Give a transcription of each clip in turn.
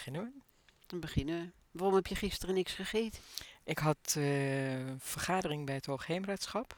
Beginnen we? Dan beginnen we. Waarom heb je gisteren niks gegeten? Ik had vergadering bij het Hoogheemraadschap.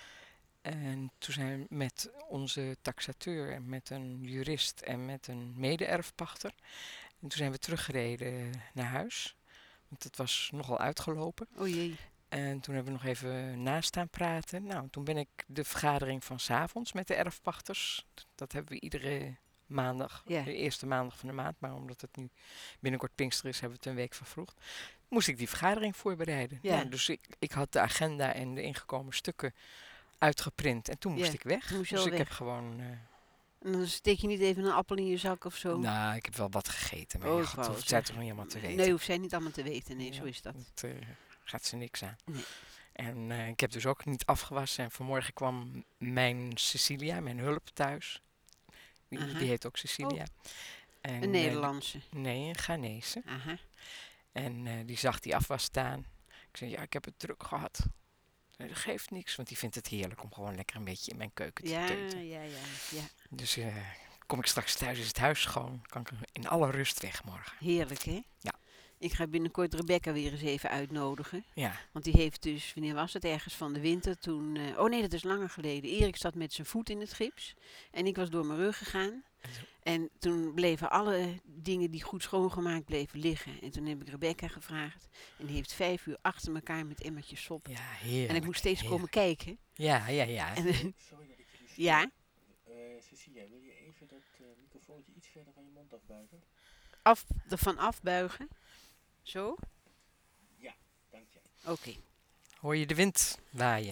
En toen zijn we met onze taxateur en met een jurist en met een mede-erfpachter. En toen zijn we teruggereden naar huis. Want het was nogal uitgelopen. O jee. En toen hebben we nog even naast staan praten. Nou, toen ben ik de vergadering van 's avonds met de erfpachters. Dat hebben we iedere maandag, Ja. de eerste maandag van de maand. Maar omdat het nu binnenkort Pinkster is, hebben we het een week vervroegd. Moest ik die vergadering voorbereiden. Ja. Nou, dus ik had de agenda en de ingekomen stukken uitgeprint. En toen moest Ja, ik weg. toen moest je Dus al ik heb weg. gewoon... En dan steek je niet even een appel in je zak of zo? nou, ik heb wel wat gegeten. Maar Oh, ja, ik god, wou dat het hoeft zij zeggen. toch niet helemaal te weten. Nee, hoeft zij niet allemaal te weten. Nee, Ja, zo is dat. Dat gaat ze niks aan. Nee. En ik heb dus ook niet afgewassen. En vanmorgen kwam mijn Cecilia, mijn hulp, thuis. Die Aha. heet ook Cecilia. En, Een Nederlandse. nee, een Ghanese. Aha. En die zag die afwas staan. Ik zei, ja, ik heb het druk gehad. Dat geeft niks, want die vindt het heerlijk om gewoon lekker een beetje in mijn keuken te Ja, teuten. ja. Dus kom ik straks thuis, is het huis schoon. Kan ik in alle rust weg morgen. Heerlijk, hè? Ja. Ik ga binnenkort Rebecca weer eens even uitnodigen. Ja, Want die heeft dus, wanneer was het? Ergens van de winter toen... oh nee, dat is langer geleden. Erik zat met zijn voet in het gips. En ik was door mijn rug gegaan. En toen bleven alle dingen die goed schoongemaakt bleven liggen. En toen heb ik Rebecca gevraagd. En die heeft 5 uur achter elkaar met emmertjes sop. ja, heerlijk. En ik moest steeds heerlijk. komen kijken. Ja. En, Sorry dat ik jullie stoor. ja, Cecilia, wil je even dat microfoontje iets verder van je mond afbuigen? ervan afbuigen. Zo? Ja, dank je. Oké. Hoor je de wind waaien?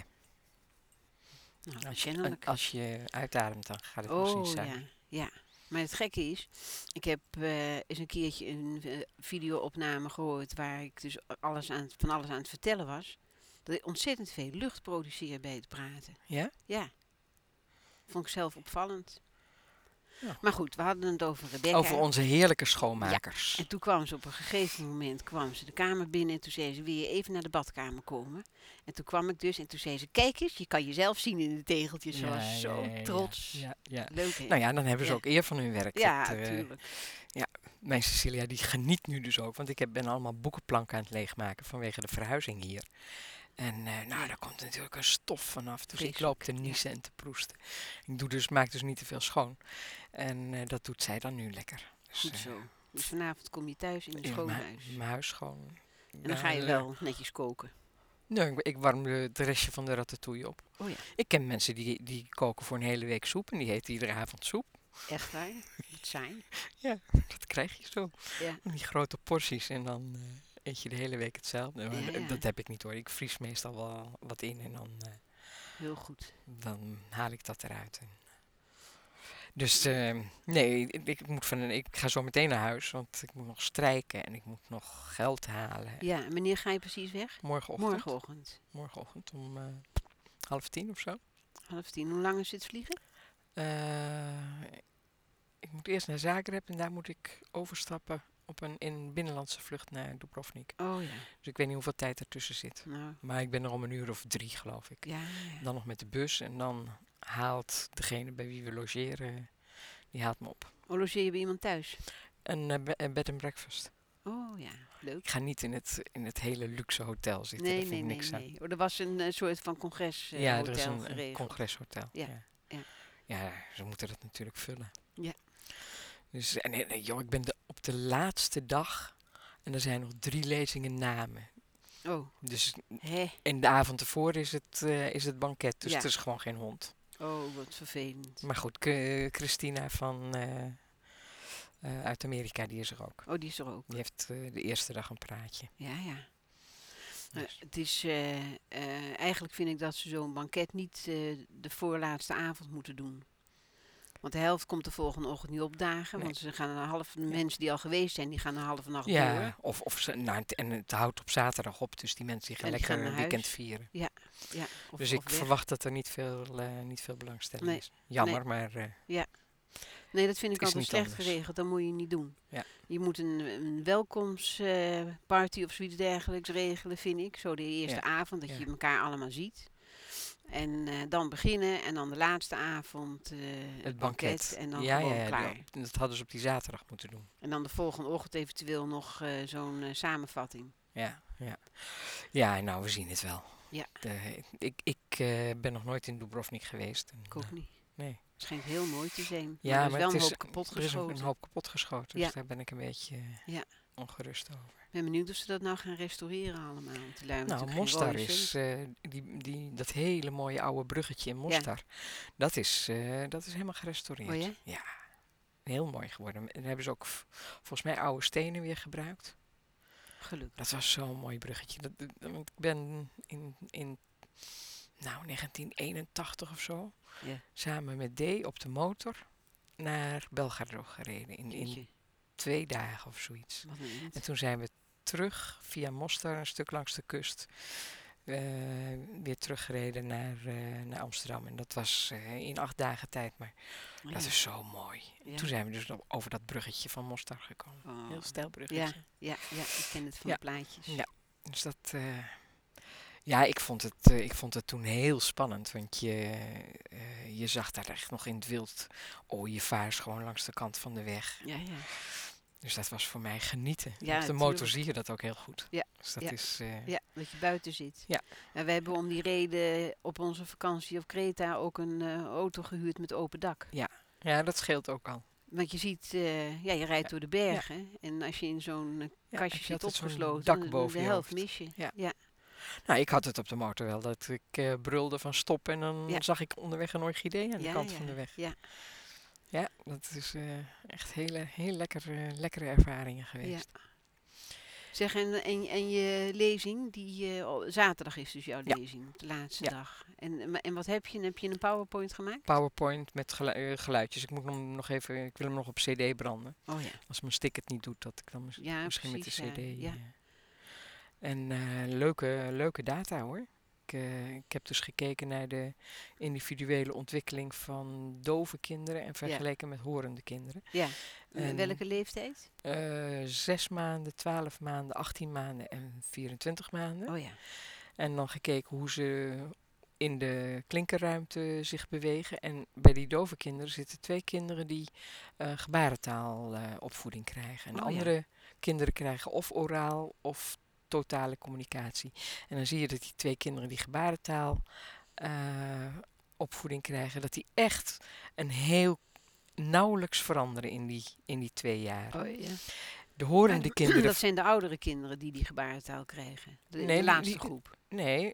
Nou, Als je, kennelijk. als je uitademt, dan gaat het misschien Oh zijn. ja, ja. Maar het gekke is, ik heb eens een keertje een video-opname gehoord waar ik dus van alles aan het vertellen was. Dat ik ontzettend veel lucht produceer bij het praten. Ja? Ja, vond ik zelf opvallend. Ja. Maar goed, we hadden het over Rebecca. Over onze heerlijke schoonmakers. En toen kwam ze op een gegeven moment de kamer binnen en toen zei ze, wil je even naar de badkamer komen? En toen kwam ik dus en toen zei ze, kijk eens, je kan jezelf zien in de tegeltjes. Ze was zo trots. Ja. Leuk hè? Nou ja, dan hebben ze Ja. ook eer van hun werk. Ja, Dat, natuurlijk. mijn Cecilia die geniet nu dus ook, want ik ben allemaal boekenplanken aan het leegmaken vanwege de verhuizing hier. En daar komt natuurlijk een stof vanaf, dus ik loop te niezen en te proesten. Maak dus niet te veel schoon. En dat doet zij dan nu lekker. Dus, Goed zo. Dus vanavond kom je thuis in een ja, schoon mijn- huis. Mijn huis schoon. En dan ga je wel netjes koken. Nee, ik warm de restje van de ratatouille op. Oh ja, Ik ken mensen die koken voor een hele week soep en die eten iedere avond soep. echt waar? Het zijn. Dat krijg je zo. Ja. Die grote porties en dan eet je de hele week hetzelfde. Maar Ja. dat heb ik niet hoor. Ik vries meestal wel wat in en Heel goed. dan haal ik dat eruit. Dus nee, ik ga zo meteen naar huis, want ik moet nog strijken en ik moet nog geld halen. Ja, en wanneer ga je precies weg? Morgenochtend. Morgenochtend. Om 9:30 of zo. 9:30. Hoe lang is het vliegen? Ik moet eerst naar Zagreb en daar moet ik overstappen op een binnenlandse vlucht naar Dubrovnik. Oh ja. Dus ik weet niet hoeveel tijd ertussen zit. Nou, Maar ik ben er om 1 uur of 3, geloof ik. ja. Dan nog met de bus en dan haalt degene bij wie we logeren, die haalt me op. Oh, logeer je bij iemand thuis? Een bed and breakfast. Oh ja, leuk. Ik ga niet in het hele luxe hotel zitten. Daar vind ik niks aan. Nee. Oh, er was een soort van congreshotel Ja, er is een geregeld. congreshotel. Ja, ja. Ja, ze moeten dat natuurlijk vullen. Ja. Dus, joh, ik ben op de laatste dag en er zijn nog 3 lezingen na me. Oh, Dus hè? in de avond ervoor is het banket, dus Ja. het is gewoon geen hond. Oh, wat vervelend. Maar goed, Christina uit Amerika, die is er ook. Oh, die is er ook. Die heeft de eerste dag een praatje. Ja. Dus. Het is, eigenlijk vind ik dat ze zo'n banket niet de voorlaatste avond moeten doen. Want de helft komt de volgende ochtend niet opdagen. Nee. Want ze gaan de mensen die al geweest zijn, die gaan een halve nacht door. Ja, en het houdt op zaterdag op, dus die mensen die gaan En die lekker gaan een naar weekend huis. vieren. Ja, Dus ik weg. verwacht dat er niet veel belangstelling Nee, is. Jammer, maar Nee, dat vind ik Het is altijd niet slecht anders. geregeld. Dat moet je niet doen. Ja. Je moet een welkomstparty of zoiets dergelijks regelen, vind ik. Zo de eerste Ja. avond, dat Ja. je elkaar allemaal ziet. En dan beginnen en dan de laatste avond Het banket. en dan Ja, gewoon ja, klaar. dat hadden ze op die zaterdag moeten doen. En dan de volgende ochtend eventueel nog zo'n samenvatting. Ja, ja. Ja, nou, we zien het wel. Ja. Ik ben nog nooit in Dubrovnik geweest. En, Ik ook niet. nee. Het schijnt heel mooi te zijn. Ja, maar er is maar wel het een is, hoop kapot er is een geschoten. hoop kapot geschoten. Ja. Dus daar ben ik een beetje Ja. ongerust over. Ik ben benieuwd of ze dat nou gaan restaureren allemaal. Want die lui hebben Nou, natuurlijk geen Mostar rode is cent. dat hele mooie oude bruggetje in Mostar. Dat is helemaal gerestaureerd. Oh ja? Ja, heel mooi geworden. En hebben ze ook volgens mij oude stenen weer gebruikt. Gelukkig. Dat was zo'n mooi bruggetje. Want ik ben in 1981 of zo, Ja. samen met D op de motor naar Belgrado gereden. In Jeetje, 2 dagen of zoiets. wat een eind. En toen zijn we terug via Mostar, een stuk langs de kust, weer teruggereden naar Amsterdam. En dat was in 8 dagen tijd, maar Ja. dat is zo mooi. Ja. Toen zijn we dus nog over dat bruggetje van Mostar gekomen. Oh. Heel steil bruggetje. Ja, ik ken het van Ja. de plaatjes. Ja. Dus dat... ja, ik vond het toen heel spannend, want je zag daar echt nog in het wild ooievaars gewoon langs de kant van de weg. Ja, ja. Dus dat was voor mij genieten. Ja, Op de motor tuurlijk. zie je dat ook heel goed. Ja, Dus dat ja. is... Ja, dat je buiten zit. Ja. En we hebben om die reden op onze vakantie op Kreta ook een auto gehuurd met open dak. Ja, dat scheelt ook al. Want je ziet, je rijdt door de bergen. En als je in zo'n Ja, kastje heb je zit altijd zo'n opgesloten, dak dan boven de je helft hoofd. mis je. Ja. Ja. Nou, ik had het op de motor wel, dat ik brulde van stop en dan Ja. zag ik onderweg een orchidee aan de Ja, kant ja, van de weg. ja. Ja, dat is echt heel lekkere ervaringen geweest. Zeg, en je lezing, zaterdag is dus jouw Ja. lezing, op de laatste Ja. dag. En wat heb je? Heb je een PowerPoint gemaakt? PowerPoint met geluidjes. Ik wil hem nog op CD branden. Oh ja. Als mijn stick het niet doet, dat ik dan Ja, misschien precies, met de CD. ja. En leuke data hoor. Ik heb dus gekeken naar de individuele ontwikkeling van dove kinderen en vergeleken met horende kinderen. Ja. En, Welke leeftijd? 6 maanden, 12 maanden, 18 maanden en 24 maanden. Oh ja. En dan gekeken hoe ze in de klinkerruimte zich bewegen. En bij die dove kinderen zitten 2 kinderen die gebarentaalopvoeding krijgen. En Oh ja. andere kinderen krijgen of oraal of totale communicatie. En dan zie je dat die 2 kinderen die gebarentaal opvoeding krijgen, dat die echt een heel nauwelijks veranderen in die 2 jaar. Oh ja. De horende kinderen... Dat zijn de oudere kinderen die gebarentaal krijgen. Nee, De laatste die- groep. Nee,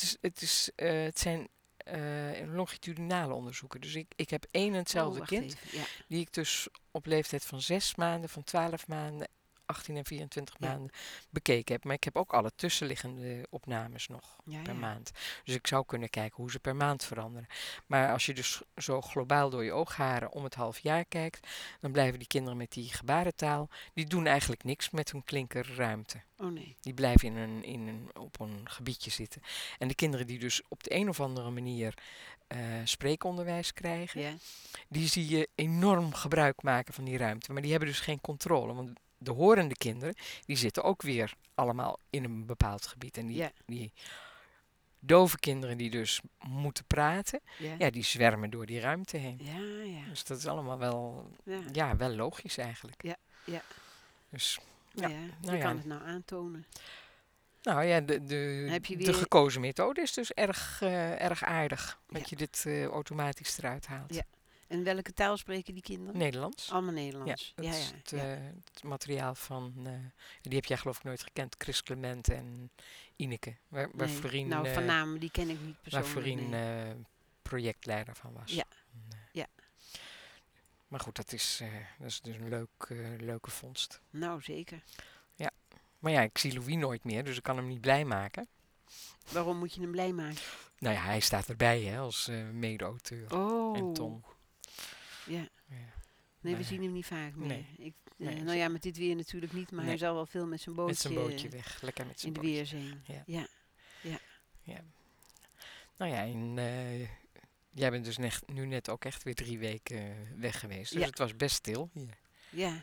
het zijn longitudinale onderzoeken. Dus ik heb één en hetzelfde wacht kind, even. Ja. die ik dus op leeftijd van 6 maanden, van 12 maanden, 18 en 24 Ja. maanden bekeken heb. Maar ik heb ook alle tussenliggende opnames nog Ja, per ja. maand. Dus ik zou kunnen kijken hoe ze per maand veranderen. Maar als je dus zo globaal door je oogharen om het half jaar kijkt, dan blijven die kinderen met die gebarentaal, die doen eigenlijk niks met hun klinkerruimte. Oh nee. Die blijven op een gebiedje zitten. En de kinderen die dus op de een of andere manier spreekonderwijs krijgen, Ja. die zie je enorm gebruik maken van die ruimte. Maar die hebben dus geen controle. Want de horende kinderen, die zitten ook weer allemaal in een bepaald gebied. En Ja. die dove kinderen die dus moeten praten, Ja. ja, die zwermen door die ruimte heen. Ja, ja. Dus dat is allemaal wel, Ja. wel logisch eigenlijk. Ja. Dus, Ja. ja. Je Nou ja. kan het nou aantonen. nou ja, Heb je de weer- gekozen methode is dus erg aardig. Dat Ja. je dit automatisch eruit haalt. Ja. En welke taal spreken die kinderen? Nederlands. Allemaal Ja, Nederlands. dat Ja, is ja. het materiaal van, die heb jij geloof ik nooit gekend, Chris Clement en Ineke. Waar Nee. Florien, Nou, van naam, die ken ik niet waar persoonlijk. Florien nee. projectleider van was. Ja. En, Ja. Maar goed, dat is dus een leuke vondst. Nou, zeker. Maar ja, ik zie Louis nooit meer, dus ik kan hem niet blij maken. Waarom moet je hem blij maken? Nou ja, hij staat erbij hè, als mede-auteur. Oh. En Tom. Ja. Ja. Nee, we Nee. zien hem niet vaak meer. Nee. Nee, Nou ja, met dit weer natuurlijk niet, maar hij Nee. zal wel veel met zijn bootje, Met zijn bootje weg. Lekker met in zijn de bootje. weer zijn. Ja. Ja. Ja. Nou ja, en jij bent dus nu net ook echt weer 3 weken weg geweest. Dus Ja. het was best stil hier. Ja,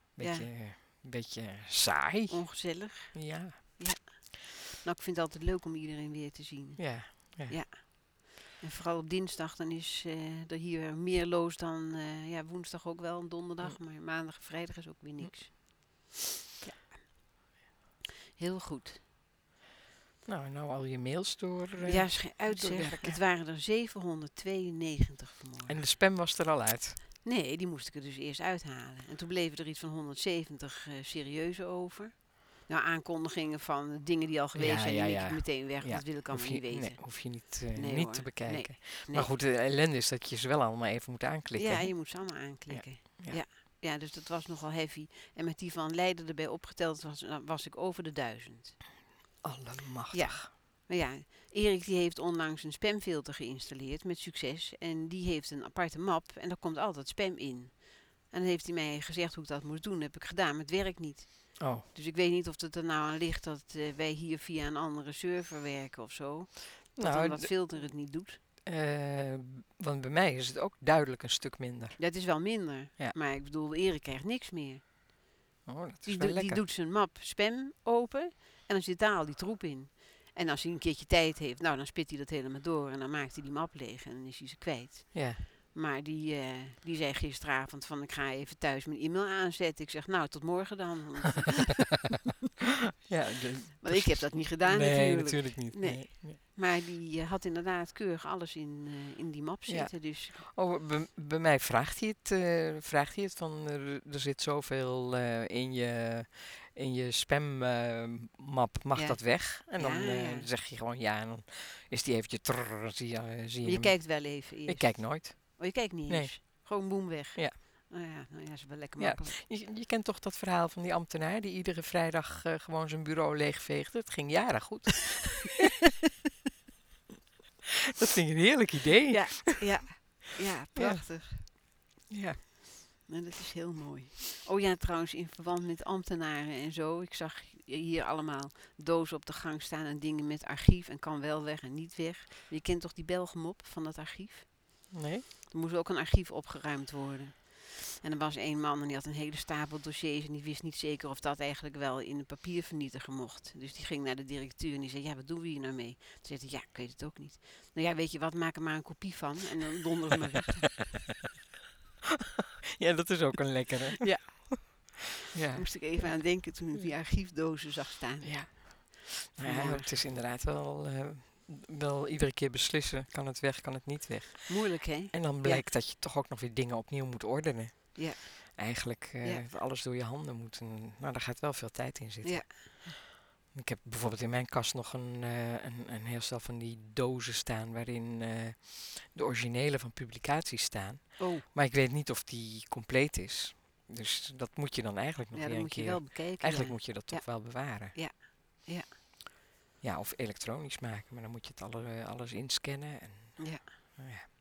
Beetje saai. ongezellig. Ja. Nou, ik vind het altijd leuk om iedereen weer te zien. Ja. Ja. En vooral op dinsdag, dan is er hier meer los dan woensdag ook wel en donderdag. Maar maandag en vrijdag is ook weer niks. Ja. Heel goed. Nou al je mails door. Ja, is geen uitzeg. doorwerken. Het waren er 792 vanmorgen. En de spam was er al uit. Nee, die moest ik er dus eerst uithalen. En toen bleven er iets van 170 serieuze over. Nou, aankondigingen van dingen die al geweest zijn, die leg ik meteen weg. Ja, Dat wil ik allemaal niet weten. Nee, hoef je niet, Nee, niet hoor. te bekijken. Nee. Maar goed, de ellende is dat je ze wel allemaal even moet aanklikken. Ja, hè? je moet ze allemaal aanklikken. Ja. Ja. Ja, dus dat was nogal heavy. En met die van Leiden erbij opgeteld was ik over de 1000. Allemachtig. Maar ja, Erik die heeft onlangs een spamfilter geïnstalleerd met succes. En die heeft een aparte map en daar komt altijd spam in. En dan heeft hij mij gezegd hoe ik dat moest doen. Dat heb ik gedaan, maar het werkt niet. Oh, Dus ik weet niet of het er nou aan ligt dat wij hier via een andere server werken of zo. Dat dan dat filter het niet doet. want bij mij is het ook duidelijk een stuk minder. Dat is wel minder. Ja. Maar ik bedoel, Erik krijgt niks meer. Oh, dat is Die, wel die lekker. doet zijn map spam open en dan zit daar al die troep in. En als hij een keertje tijd heeft, nou dan spit hij dat helemaal door en dan maakt hij die map leeg en dan is hij ze kwijt. Ja. Maar die zei gisteravond van ik ga even thuis mijn e-mail aanzetten. Ik zeg nou tot morgen dan. Ja, Want ik heb dat niet gedaan nee, natuurlijk. niet. Nee. Nee. Maar die had inderdaad keurig alles in die map zitten. Dus Oh, bij mij vraagt hij het van er zit zoveel in je spammap, mag Ja. dat weg? En dan Ja. zeg je gewoon ja en dan is die eventjes zie je maar je hem. kijkt wel even eerst. Ik kijk nooit. Oh, je kijkt niet Nee. eens. Gewoon boem weg. Ja. Nou ja, is wel lekker Ja. makkelijk. Je kent toch dat verhaal van die ambtenaar die iedere vrijdag gewoon zijn bureau leegveegde? Het ging jaren goed. Dat vind ik een heerlijk idee. Ja, prachtig. Ja. Nou, dat is heel mooi. Oh ja, trouwens, in verband met ambtenaren en zo. Ik zag hier allemaal dozen op de gang staan en dingen met archief. En kan wel weg en niet weg. Je kent toch die Belgemop van dat archief? Nee? Er moest ook een archief opgeruimd worden. En er was één man en die had een hele stapel dossiers. En die wist niet zeker of dat eigenlijk wel in een papiervernietiger mocht. Dus die ging naar de directeur en die zei, ja, wat doen we hier nou mee? Toen zei hij, ja, ik weet het ook niet. Nou ja, weet je wat, maak er maar een kopie van. En dan donderen we weg. Ja, dat is ook een lekkere. Ja. Ja. Daar moest ik even aan denken toen ik die archiefdozen zag staan. Ja. Nou ja, Vanmorgen. het is inderdaad wel iedere keer beslissen, kan het weg, kan het niet weg. Moeilijk, hè? En dan blijkt dat je toch ook nog weer dingen opnieuw moet ordenen. Ja. Eigenlijk alles door je handen moet. En, nou, daar gaat wel veel tijd in zitten. Ja. Ik heb bijvoorbeeld in mijn kast nog een heel stel van die dozen staan waarin de originele van publicaties staan. Oh, Maar ik weet niet of die compleet is. Dus dat moet je dan eigenlijk nog ja, weer dat een moet je keer. wel bekijken. Eigenlijk ja. moet je dat toch wel bewaren. Ja. Ja. Ja, of elektronisch maken, maar dan moet je het alles inscannen. En, Ja. nou ja.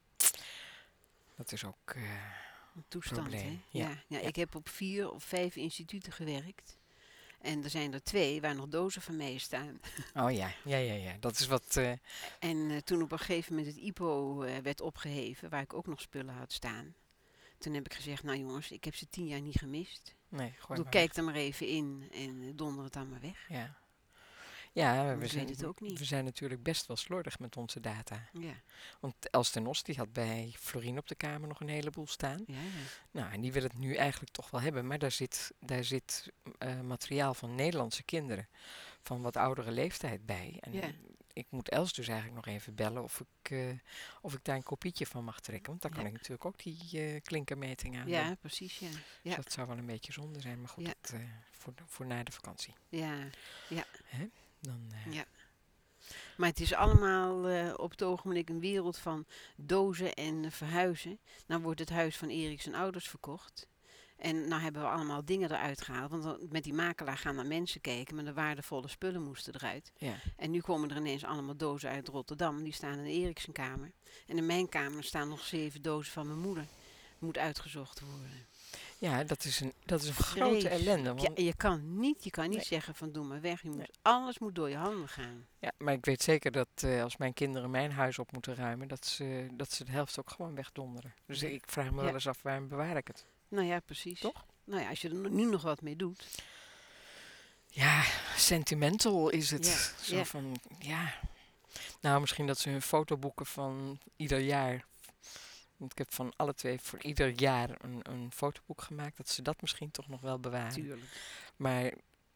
Dat is ook Een toestand, probleem. hè? Ja. Ja. Ja. Ik heb op 4 of 5 instituten gewerkt. En er zijn er 2 waar nog dozen van mij staan. Oh ja. Dat is wat. En toen op een gegeven moment het IPO werd opgeheven, waar ik ook nog spullen had staan. Toen heb ik gezegd, nou jongens, ik heb ze 10 jaar niet gemist. Nee, gooi Doe, maar kijk er maar even in en donder het dan maar weg. weg. Ja. Ja, Ik weet het ook niet. we zijn natuurlijk best wel slordig met onze data. Ja, Want Els ten Os die had bij Florien op de kamer nog een heleboel staan. ja. Nou, en die wil het nu eigenlijk toch wel hebben. Maar daar zit materiaal van Nederlandse kinderen van wat oudere leeftijd bij. En Ja. ik moet Els dus eigenlijk nog even bellen of ik daar een kopietje van mag trekken. Want dan kan Ja. ik natuurlijk ook die klinkermeting aan doen. Ja, precies, ja. Dus Ja, dat zou wel een beetje zonde zijn. Maar goed, Ja. dat, voor na de vakantie. ja. Dan, Ja. Maar het is allemaal op het ogenblik een wereld van dozen en verhuizen. Dan wordt het huis van Erik zijn ouders verkocht. En nou hebben we allemaal dingen eruit gehaald. Want met die makelaar gaan naar mensen kijken. Maar de waardevolle spullen moesten eruit. ja. En nu komen er ineens allemaal dozen uit Rotterdam. Die staan in Erik zijn kamer. En in mijn kamer staan nog 7 dozen van mijn moeder. Moet uitgezocht worden. Ja, dat is een grote Vreselijk. ellende. Ja, Want, en je kan niet Nee. zeggen van doe maar weg. Nee. Alles moet door je handen gaan. ja, maar ik weet zeker dat als mijn kinderen mijn huis op moeten ruimen, dat ze de helft ook gewoon wegdonderen. Dus ik vraag me Ja. wel eens af, waarom bewaar ik het? Nou ja, precies. Toch? Nou ja, als je er nu nog wat mee doet. Ja, sentimental is het. Ja, Zo ja. van, ja. Nou, misschien dat ze hun fotoboeken van ieder jaar. Want ik heb van alle twee voor ieder jaar een fotoboek gemaakt. Dat ze dat misschien toch nog wel bewaren. Tuurlijk. Maar